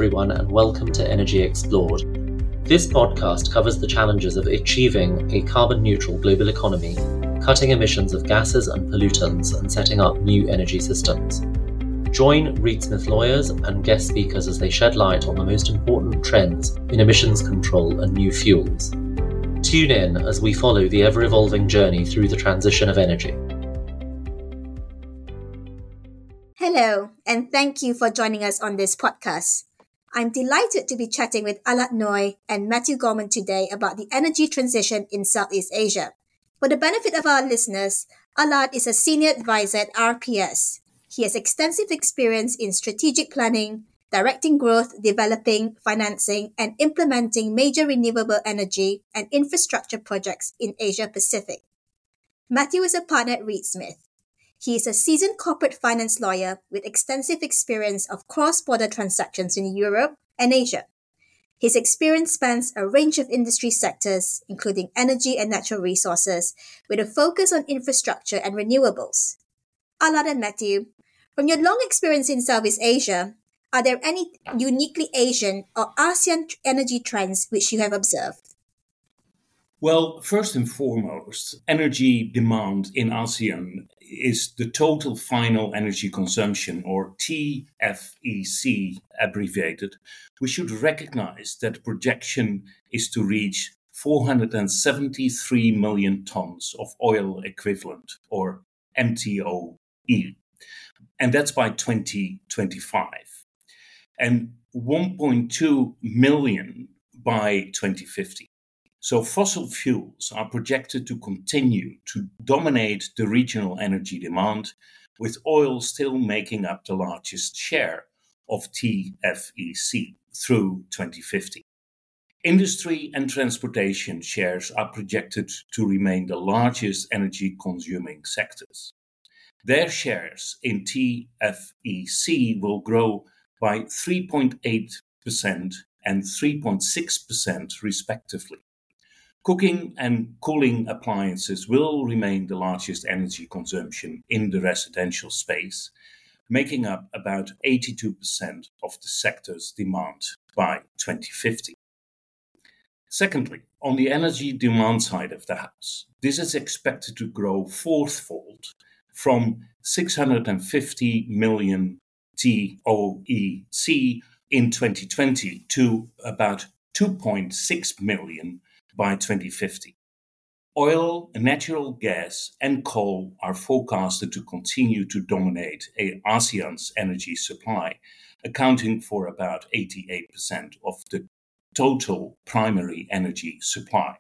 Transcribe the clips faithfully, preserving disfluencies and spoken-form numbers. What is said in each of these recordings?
everyone, and welcome to Energy Explored. This podcast covers the challenges of achieving a carbon-neutral global economy, cutting emissions of gases and pollutants, and setting up new energy systems. Join Reed Smith lawyers and guest speakers as they shed light on the most important trends in emissions control and new fuels. Tune in as we follow the ever-evolving journey through the transition of energy. Hello, and thank you for joining us on this podcast. I'm delighted to be chatting with Alad Noy and Matthew Gorman today about the energy transition in Southeast Asia. For the benefit of our listeners, Alad is a senior advisor at R P S. He has extensive experience in strategic planning, directing growth, developing, financing, and implementing major renewable energy and infrastructure projects in Asia Pacific. Matthew is a partner at Reed Smith. He is a seasoned corporate finance lawyer with extensive experience of cross-border transactions in Europe and Asia. His experience spans a range of industry sectors, including energy and natural resources, with a focus on infrastructure and renewables. Alad and Matthew, from your long experience in Southeast Asia, are there any uniquely Asian or ASEAN energy trends which you have observed? Well, first and foremost, energy demand in ASEAN is the total final energy consumption, or T F E C abbreviated. We should recognize that projection is to reach four hundred seventy-three million tons of oil equivalent, or M T O E. And that's by twenty twenty-five. And one point two million by twenty fifty. So fossil fuels are projected to continue to dominate the regional energy demand, with oil still making up the largest share of T F E C through twenty fifty. Industry and transportation shares are projected to remain the largest energy-consuming sectors. Their shares in T F E C will grow by three point eight percent and three point six percent respectively. Cooking and cooling appliances will remain the largest energy consumption in the residential space, making up about eighty-two percent of the sector's demand by twenty fifty. Secondly, on the energy demand side of the house, this is expected to grow fourfold from six hundred fifty million T O E C in twenty twenty to about two point six million by twenty fifty. Oil, natural gas, and coal are forecasted to continue to dominate ASEAN's energy supply, accounting for about eighty-eight percent of the total primary energy supply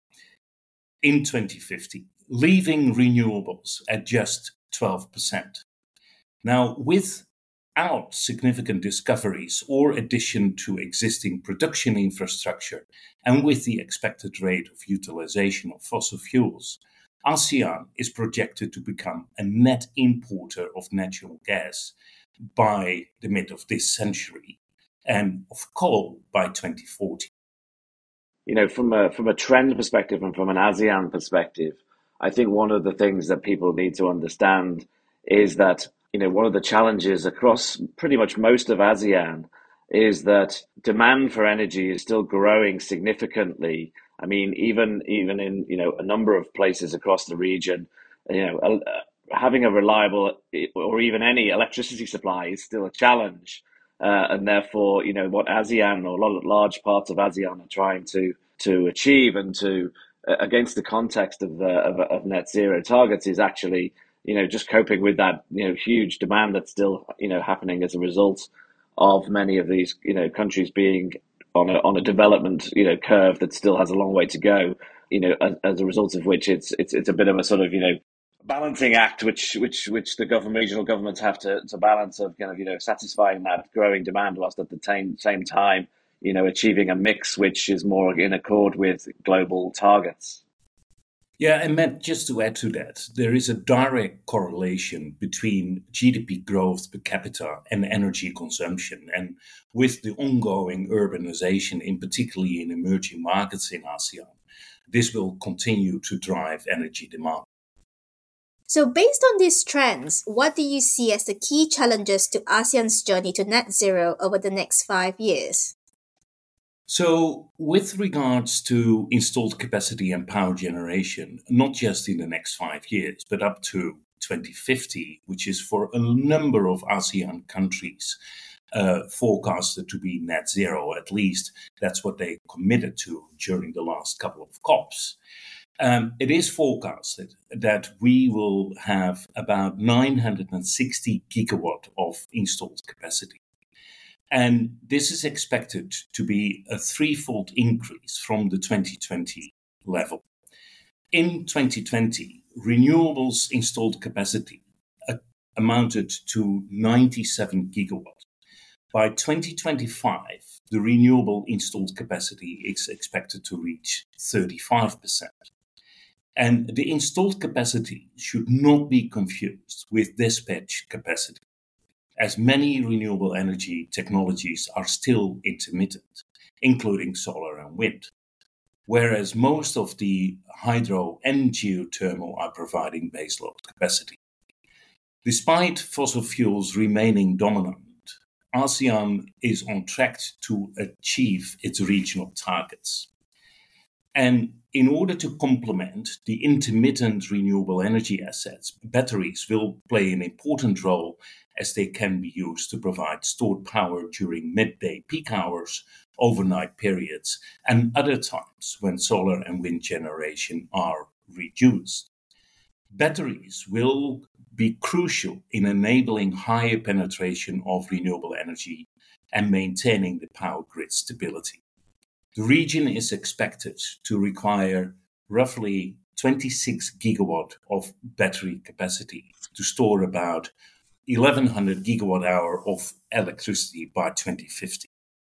in twenty fifty, leaving renewables at just twelve percent. Now, without significant discoveries or addition to existing production infrastructure, and with the expected rate of utilization of fossil fuels, ASEAN is projected to become a net importer of natural gas by the mid of this century and of coal by twenty forty. You know, from a from a trend perspective and from an ASEAN perspective, I think one of the things that people need to understand is that, you know, one of the challenges across pretty much most of ASEAN is that demand for energy is still growing significantly. I mean, even even in, you know, a number of places across the region, you know, uh, having a reliable or even any electricity supply is still a challenge. Uh, and therefore, you know, what ASEAN or a lot of large parts of ASEAN are trying to to achieve and to uh, against the context of, uh, of of net zero targets is actually, you know, just coping with that, you know, huge demand that's still, you know, happening as a result of many of these, you know, countries being on a on a development, you know, curve that still has a long way to go. You know, as, as a result of which it's it's it's a bit of a sort of, you know, balancing act, which which which the government, regional governments have to to balance of kind of, you know, satisfying that growing demand whilst at the same same time, you know, achieving a mix which is more in accord with global targets. Yeah, and Matt, just to add to that, there is a direct correlation between G D P growth per capita and energy consumption. And with the ongoing urbanization, in particularly in emerging markets in ASEAN, this will continue to drive energy demand. So, based on these trends, what do you see as the key challenges to ASEAN's journey to net zero over the next five years? So, with regards to installed capacity and power generation, not just in the next five years, but up to twenty fifty, which is for a number of ASEAN countries uh, forecasted to be net zero, at least that's what they committed to during the last couple of COPs. Um, it is forecasted that we will have about nine hundred sixty gigawatt of installed capacity. And this is expected to be a threefold increase from the twenty twenty level. In twenty twenty, renewables installed capacity uh, amounted to ninety-seven gigawatt. By twenty twenty-five, the renewable installed capacity is expected to reach thirty-five percent. And the installed capacity should not be confused with dispatch capacity, as many renewable energy technologies are still intermittent, including solar and wind, whereas most of the hydro and geothermal are providing baseload capacity. Despite fossil fuels remaining dominant, ASEAN is on track to achieve its regional targets. And in order to complement the intermittent renewable energy assets, batteries will play an important role as they can be used to provide stored power during midday peak hours, overnight periods, and other times when solar and wind generation are reduced. Batteries will be crucial in enabling higher penetration of renewable energy and maintaining the power grid stability. The region is expected to require roughly twenty-six gigawatt of battery capacity to store about eleven hundred gigawatt hour of electricity by twenty fifty.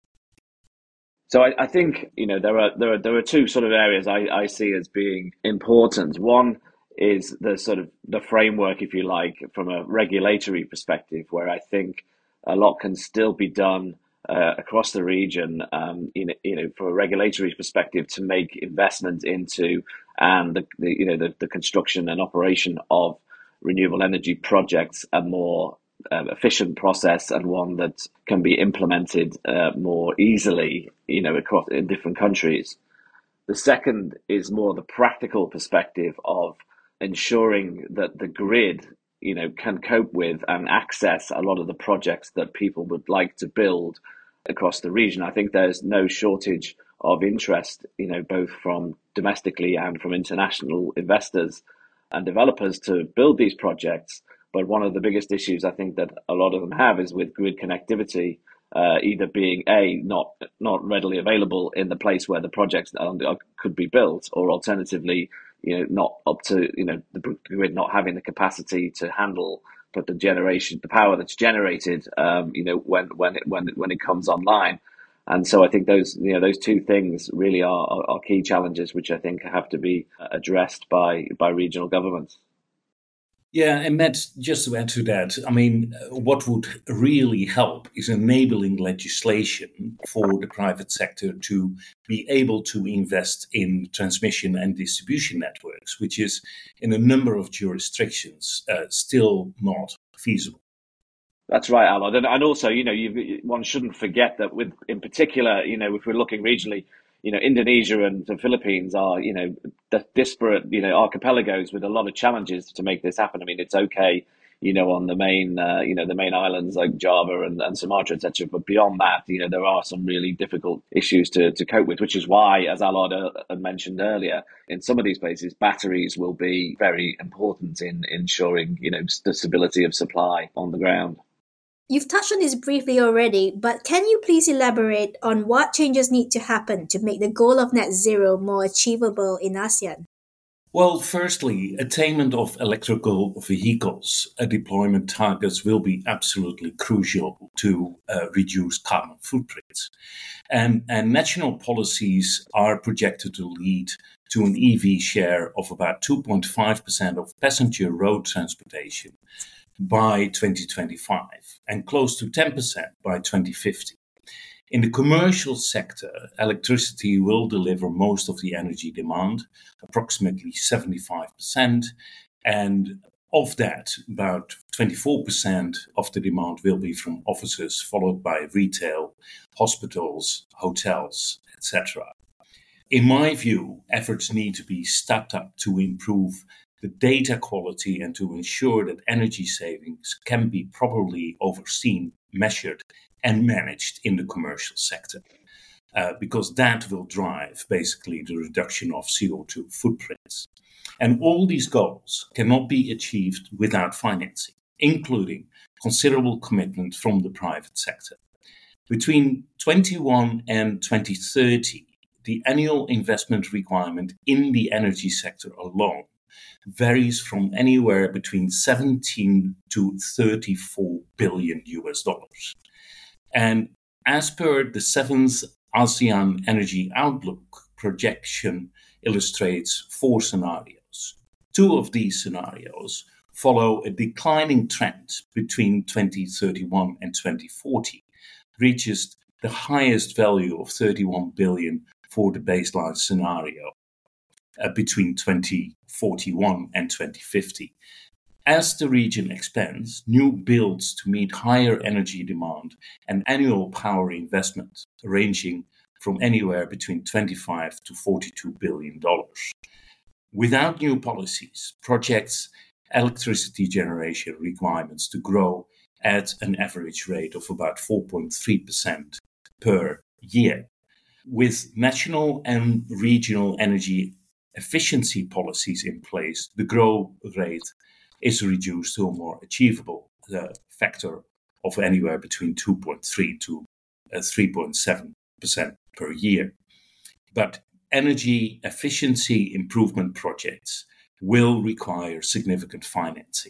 So I, I think you know there are there are there are two sort of areas I, I see as being important. One is the sort of the framework, if you like, from a regulatory perspective, where I think a lot can still be done uh, across the region, um, you know, you know, from a regulatory perspective, to make investment into and the, the you know the, the construction and operation of renewable energy projects a more uh, efficient process, and one that can be implemented uh, more easily, you know, across in different countries. The second is more the practical perspective of ensuring that the grid, you know, can cope with and access a lot of the projects that people would like to build across the region. I think there's no shortage of interest, you know, both from domestically and from international investors and developers to build these projects. But one of the biggest issues I think that a lot of them have is with grid connectivity, uh, either being a not not readily available in the place where the projects are, could be built, or alternatively, you know, not up to, you know, the grid not having the capacity to handle but the generation, the power that's generated, um, you know, when when it when it, when it comes online. And so I think those, you know, those two things really are, are, are key challenges, which I think have to be addressed by by regional governments. Yeah, and Matt, just to add to that, I mean, what would really help is enabling legislation for the private sector to be able to invest in transmission and distribution networks, which is in a number of jurisdictions uh, still not feasible. That's right, Alod. And, and also, you know, you, one shouldn't forget that with, in particular, you know, if we're looking regionally, you know, Indonesia and the Philippines are, you know, the disparate, you know, archipelagos with a lot of challenges to make this happen. I mean, it's okay, you know, on the main, uh, you know, the main islands like Java and, and Sumatra, et cetera. But beyond that, you know, there are some really difficult issues to, to cope with, which is why, as Alod uh, mentioned earlier, in some of these places, batteries will be very important in ensuring, you know, the stability of supply on the ground. You've touched on this briefly already, but can you please elaborate on what changes need to happen to make the goal of net zero more achievable in ASEAN? Well, firstly, attainment of electrical vehicles uh, deployment targets will be absolutely crucial to uh, reduce carbon footprints. And, and national policies are projected to lead to an E V share of about two point five percent of passenger road transportation by twenty twenty-five and close to ten percent by twenty fifty. In the commercial sector, electricity will deliver most of the energy demand, approximately seventy-five percent, and Of that, about twenty-four percent of the demand will be from offices, followed by retail, hospitals, hotels, et cetera. In my view, efforts need to be stepped up to improve the data quality and to ensure that energy savings can be properly overseen, measured, and managed in the commercial sector, uh, because that will drive basically the reduction of C O two footprints. And all these goals cannot be achieved without financing, including considerable commitment from the private sector. Between twenty-one and twenty thirty, the annual investment requirement in the energy sector alone varies from anywhere between seventeen to thirty-four billion U S dollars. And as per the seventh ASEAN Energy Outlook projection illustrates four scenarios. Two of these scenarios follow a declining trend between twenty thirty-one and twenty forty, reaches the highest value of thirty-one billion for the baseline scenario uh, between twenty forty-one and twenty fifty. As the region expands, new builds to meet higher energy demand and annual power investment ranging from anywhere between twenty-five to forty-two billion dollars. Without new policies, projects electricity generation requirements to grow at an average rate of about four point three percent per year. With national and regional energy efficiency policies in place, the growth rate is reduced to a more achievable uh, factor of anywhere between two point three to uh, three point seven percent per year. But energy efficiency improvement projects will require significant financing.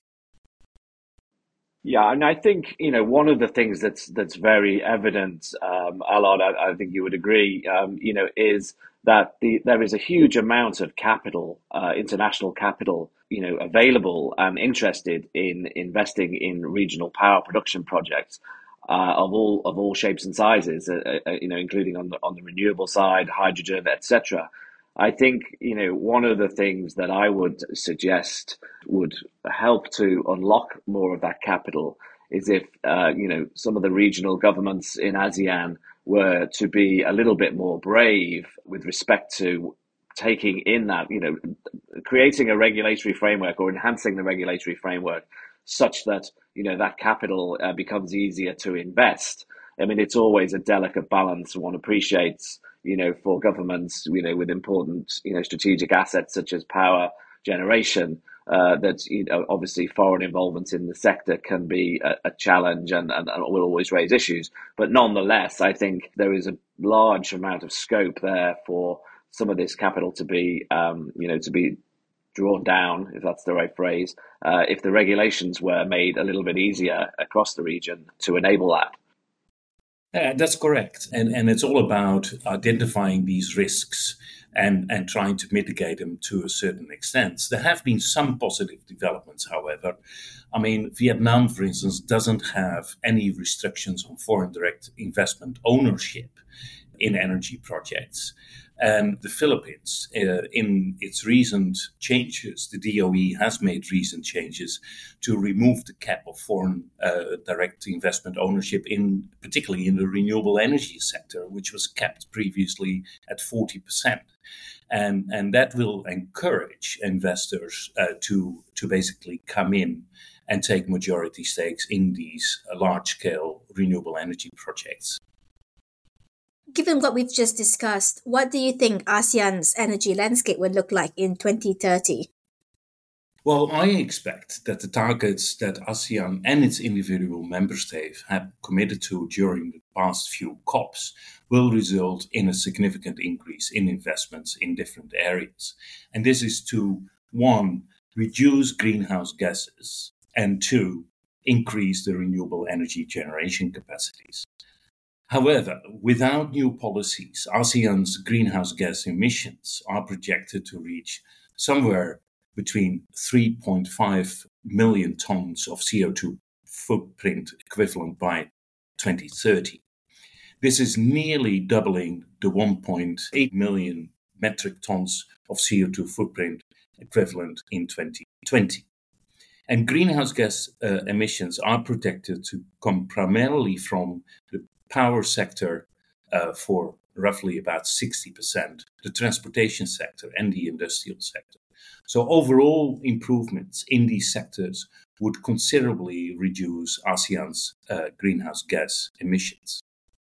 Yeah, and I think, you know, one of the things that's that's very evident, um, Alad, I, I think you would agree, um, you know, is that the there is a huge amount of capital, uh, international capital, you know, available and interested in investing in regional power production projects uh, of all of all shapes and sizes, uh, uh, you know, including on the on the renewable side, hydrogen, et cetera. I think, you know, one of the things that I would suggest would help to unlock more of that capital is if, uh, you know, some of the regional governments in ASEAN were to be a little bit more brave with respect to taking in that, you know, creating a regulatory framework or enhancing the regulatory framework such that, you know, that capital uh, becomes easier to invest. I mean, it's always a delicate balance. One appreciates, you know, for governments, you know, with important, you know, strategic assets such as power generation, uh, that, you know, obviously foreign involvement in the sector can be a, a challenge and, and, and will always raise issues. But nonetheless, I think there is a large amount of scope there for some of this capital to be, um, you know, to be drawn down, if that's the right phrase, uh, if the regulations were made a little bit easier across the region to enable that. Yeah, that's correct. And and it's all about identifying these risks and, and trying to mitigate them to a certain extent. There have been some positive developments, however. I mean, Vietnam, for instance, doesn't have any restrictions on foreign direct investment ownership in energy projects. And the Philippines, uh, in its recent changes, the D O E has made recent changes to remove the cap of foreign uh, direct investment ownership, in particularly in the renewable energy sector, which was capped previously at forty percent. And, and that will encourage investors uh, to, to basically come in and take majority stakes in these uh, large-scale renewable energy projects. Given what we've just discussed, what do you think ASEAN's energy landscape will look like in twenty thirty? Well, I expect that the targets that ASEAN and its individual member states have committed to during the past few COPs will result in a significant increase in investments in different areas. And this is to, one, reduce greenhouse gases, and two, increase the renewable energy generation capacities. However, without new policies, ASEAN's greenhouse gas emissions are projected to reach somewhere between three point five million tons of C O two footprint equivalent by twenty thirty. This is nearly doubling the one point eight million metric tons of C O two footprint equivalent in twenty twenty. And greenhouse gas uh, emissions are projected to come primarily from the power sector uh, for roughly about sixty percent, the transportation sector and the industrial sector. So overall improvements in these sectors would considerably reduce ASEAN's uh, greenhouse gas emissions.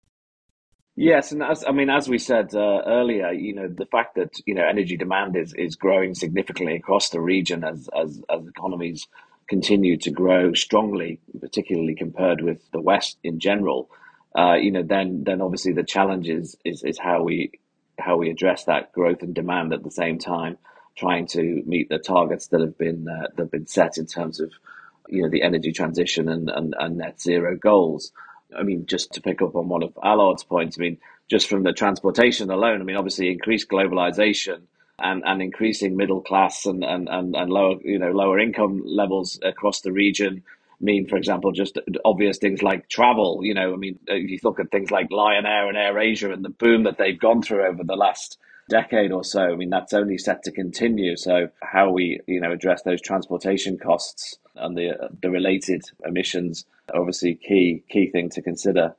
Yes, and as I mean, as we said uh, earlier, you know, the fact that you know energy demand is is growing significantly across the region as as as economies continue to grow strongly, particularly compared with the West in general. Uh, you know, then then obviously the challenge is, is is how we how we address that growth and demand at the same time, trying to meet the targets that have been uh, that have been set in terms of you know the energy transition and, and, and net zero goals. I mean, just to pick up on one of Allard's points, I mean, just from the transportation alone, I mean, obviously increased globalization and, and increasing middle class and, and, and, and lower, you know, lower income levels across the region mean, for example, just obvious things like travel. You know, I mean, if you look at things like Lion Air and AirAsia and the boom that they've gone through over the last decade or so, I mean, that's only set to continue. So how we, you know, address those transportation costs and the the related emissions, obviously key key thing to consider.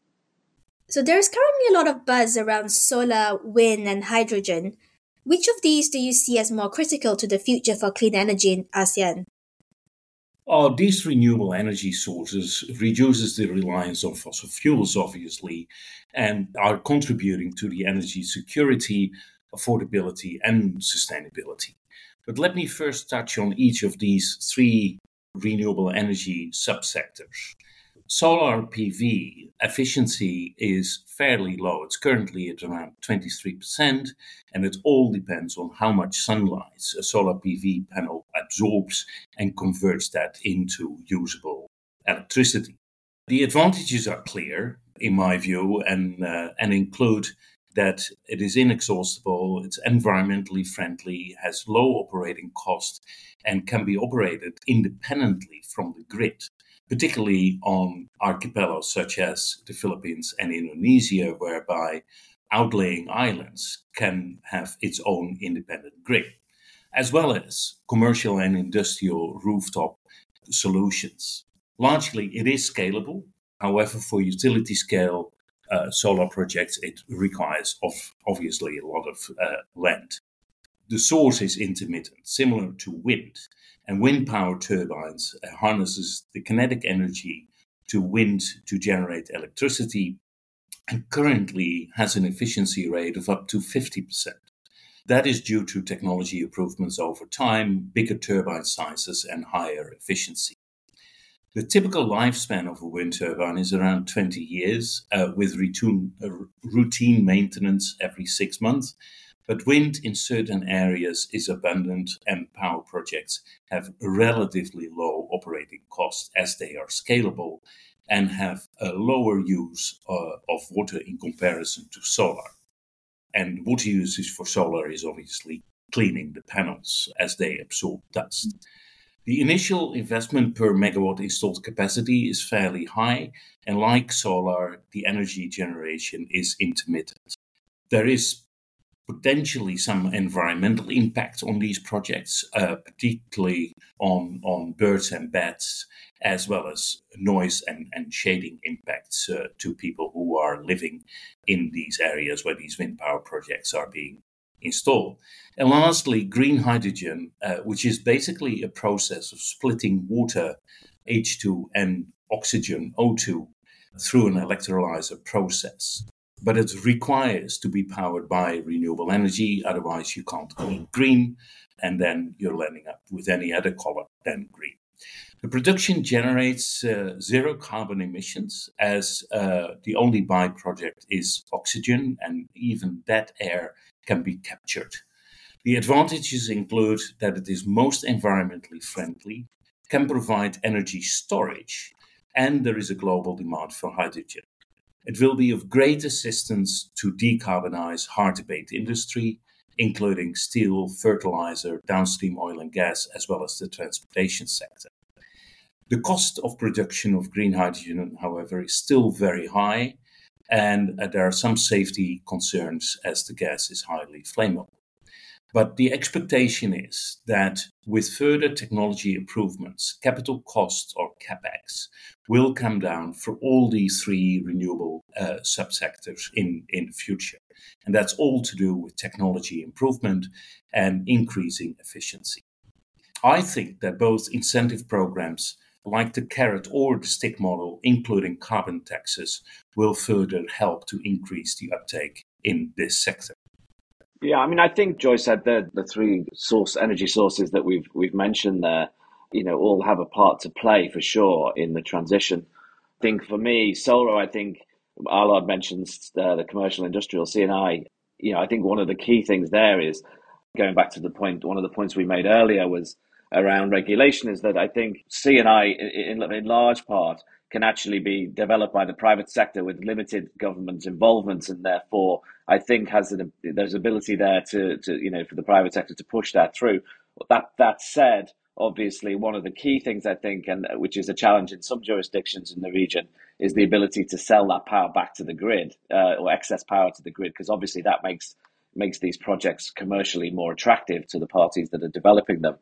So there's currently a lot of buzz around solar, wind, and hydrogen. Which of these do you see as more critical to the future for clean energy in ASEAN? Oh, these renewable energy sources reduces the reliance on fossil fuels, obviously, and are contributing to the energy security, affordability, and sustainability. But let me first touch on each of these three renewable energy subsectors. Solar P V efficiency is fairly low. It's currently at around twenty-three percent, and it all depends on how much sunlight a solar P V panel absorbs and converts that into usable electricity. The advantages are clear, in my view, and, uh, and include that it is inexhaustible, it's environmentally friendly, has low operating cost, and can be operated independently from the grid, particularly on archipelagos such as the Philippines and Indonesia, whereby outlying islands can have its own independent grid, as well as commercial and industrial rooftop solutions. Largely, it is scalable. However, for utility scale uh, solar projects, it requires of, obviously a lot of uh, land. The source is intermittent, similar to wind. And wind power turbines uh, harnesses the kinetic energy to wind to generate electricity, and currently has an efficiency rate of up to fifty percent. That is due to technology improvements over time, bigger turbine sizes, and higher efficiency. The typical lifespan of a wind turbine is around twenty years, uh, with routine, uh, routine maintenance every six months. But wind in certain areas is abundant, and power projects have relatively low operating costs as they are scalable and have a lower use uh, of water in comparison to solar. And water usage for solar is obviously cleaning the panels as they absorb dust. The initial investment per megawatt installed capacity is fairly high, and like solar, the energy generation is intermittent. There is potentially some environmental impact on these projects, uh, particularly on, on birds and bats, as well as noise and, and shading impacts uh, to people who are living in these areas where these wind power projects are being installed. And lastly, green hydrogen, uh, which is basically a process of splitting water, H two, and oxygen, O two, through an electrolyzer process. But it requires to be powered by renewable energy, otherwise you can't call it green, and then you're landing up with any other color than green. The production generates uh, zero carbon emissions, as uh, the only byproduct is oxygen, and even that air can be captured. The advantages include that it is most environmentally friendly, can provide energy storage, and there is a global demand for hydrogen. It will be of great assistance to decarbonize hard-to-abate industry, including steel, fertilizer, downstream oil and gas, as well as the transportation sector. The cost of production of green hydrogen, however, is still very high, and uh, there are some safety concerns as the gas is highly flammable. But the expectation is that with further technology improvements, capital costs, or CapEx, will come down for all these three renewable uh, subsectors in, in the future. And that's all to do with technology improvement and increasing efficiency. I think that both incentive programs like the carrot or the stick model, including carbon taxes, will further help to increase the uptake in this sector. Yeah, I mean, I think Joyce said that the three source energy sources that we've we've mentioned there, you know, all have a part to play for sure in the transition. I think for me, solar, I think Allard mentions uh, the commercial industrial C and I. You know, I think one of the key things there is going back to the point. One of the points we made earlier was around regulation. Is that I think C and I, in, in large part, can actually be developed by the private sector with limited government involvement, and therefore I think has an, there's ability there to, to you know for the private sector to push that through. That that said, obviously one of the key things I think, and which is a challenge in some jurisdictions in the region, is the ability to sell that power back to the grid uh, or excess power to the grid, because obviously that makes makes these projects commercially more attractive to the parties that are developing them.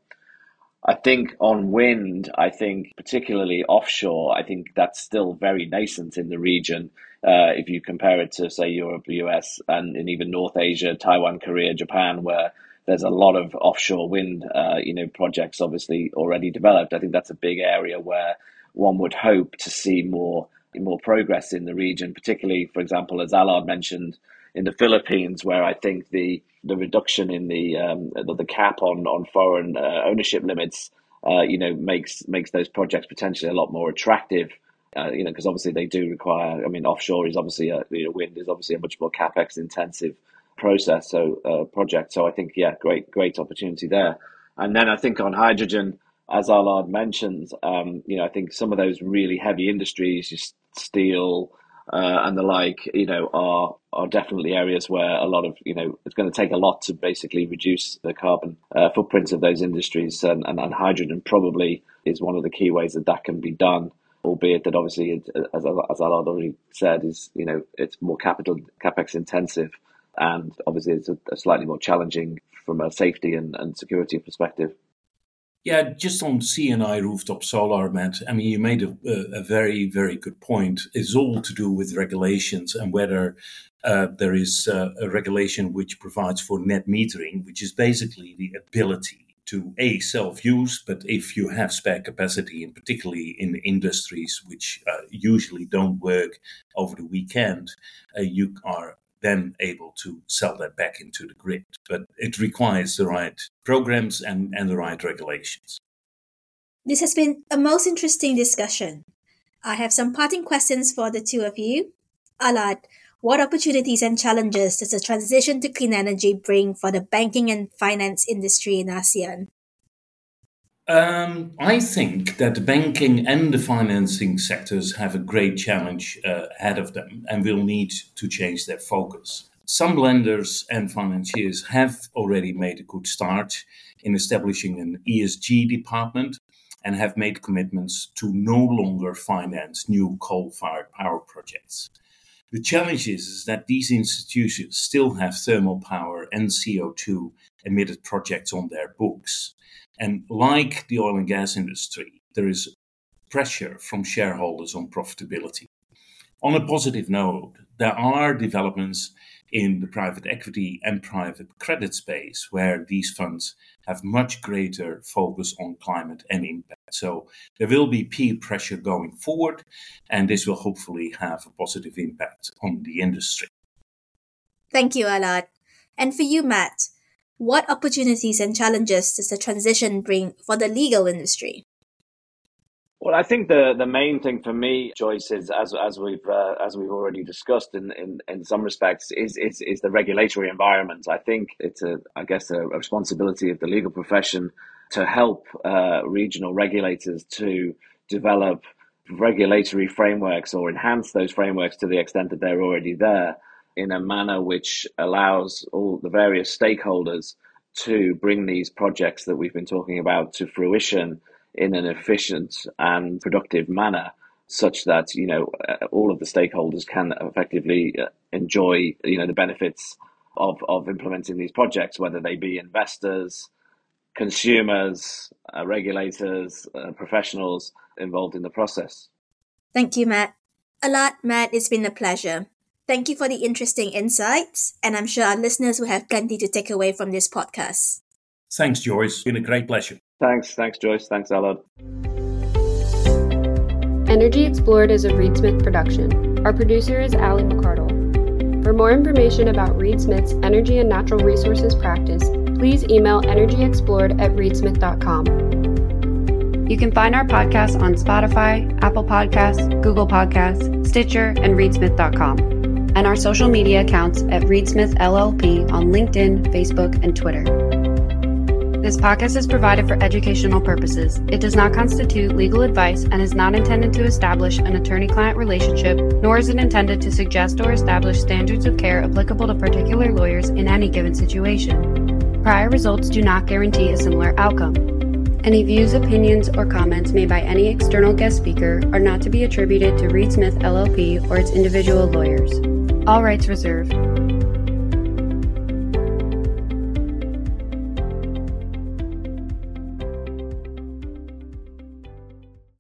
I think on wind, I think particularly offshore, I think that's still very nascent in the region. Uh, if you compare it to, say, Europe, the U S, and, and even North Asia, Taiwan, Korea, Japan, where there's a lot of offshore wind, uh, you know, projects obviously already developed. I think that's a big area where one would hope to see more more progress in the region, particularly, for example, as Allard mentioned, in the Philippines, where I think the the reduction in the um, the, the cap on on foreign uh, ownership limits, uh, you know, makes makes those projects potentially a lot more attractive. Uh, you know, because obviously they do require. I mean, offshore is obviously a, you know, wind is obviously a much more capex intensive process. So uh, project. So I think yeah, great great opportunity there. And then I think on hydrogen, as Allard mentioned, um, you know, I think some of those really heavy industries, just steel. Uh, and the like, you know, are are definitely areas where a lot of, you know, it's going to take a lot to basically reduce the carbon uh, footprints of those industries, and, and, and hydrogen probably is one of the key ways that that can be done. Albeit that obviously, it, as as Allard already said, is you know it's more capital capex intensive, and obviously it's a, a slightly more challenging from a safety and, and security perspective. Yeah, just on C and I rooftop solar, Matt, I mean, you made a, a very, very good point. It's all to do with regulations and whether uh, there is uh, a regulation which provides for net metering, which is basically the ability to, A, self-use, but if you have spare capacity, and particularly in industries which uh, usually don't work over the weekend, uh, you are then able to sell that back into the grid. But it requires the right programs and, and the right regulations. This has been a most interesting discussion. I have some parting questions for the two of you. Allard, what opportunities and challenges does the transition to clean energy bring for the banking and finance industry in ASEAN? Um, I think that the banking and the financing sectors have a great challenge uh, ahead of them and will need to change their focus. Some lenders and financiers have already made a good start in establishing an E S G department and have made commitments to no longer finance new coal-fired power projects. The challenge is, is that these institutions still have thermal power and C O two emitted projects on their books. And like the oil and gas industry, there is pressure from shareholders on profitability. On a positive note, there are developments in the private equity and private credit space where these funds have much greater focus on climate and impact. So there will be peer pressure going forward, and this will hopefully have a positive impact on the industry. Thank you, Allard. And for you, Matt, what opportunities and challenges does the transition bring for the legal industry? Well, I think the, the main thing for me, Joyce, is as as we've uh, as we've already discussed in, in, in some respects, is, is is the regulatory environment. I think it's a I guess a responsibility of the legal profession to help uh, regional regulators to develop regulatory frameworks or enhance those frameworks to the extent that they're already there, in a manner which allows all the various stakeholders to bring these projects that we've been talking about to fruition in an efficient and productive manner, such that you know all of the stakeholders can effectively enjoy you know the benefits of, of implementing these projects, whether they be investors, consumers, uh, regulators, uh, professionals involved in the process. Thank you, Matt. Alad, Matt, it's been a pleasure. Thank you for the interesting insights, and I'm sure our listeners will have plenty to take away from this podcast. Thanks, Joyce. It's been a great pleasure. Thanks. Thanks, Joyce. Thanks, Alad. Energy Explored is a Reed Smith production. Our producer is Ali McCardle. For more information about Reed Smith's energy and natural resources practice, please email energyexplored at reedsmith dot com. You can find our podcast on Spotify, Apple Podcasts, Google Podcasts, Stitcher, and reed smith dot com, and our social media accounts at Reed Smith L L P on LinkedIn, Facebook, and Twitter. This podcast is provided for educational purposes. It does not constitute legal advice and is not intended to establish an attorney-client relationship, nor is it intended to suggest or establish standards of care applicable to particular lawyers in any given situation. Prior results do not guarantee a similar outcome. Any views, opinions, or comments made by any external guest speaker are not to be attributed to Reed Smith L L P or its individual lawyers. All rights reserved.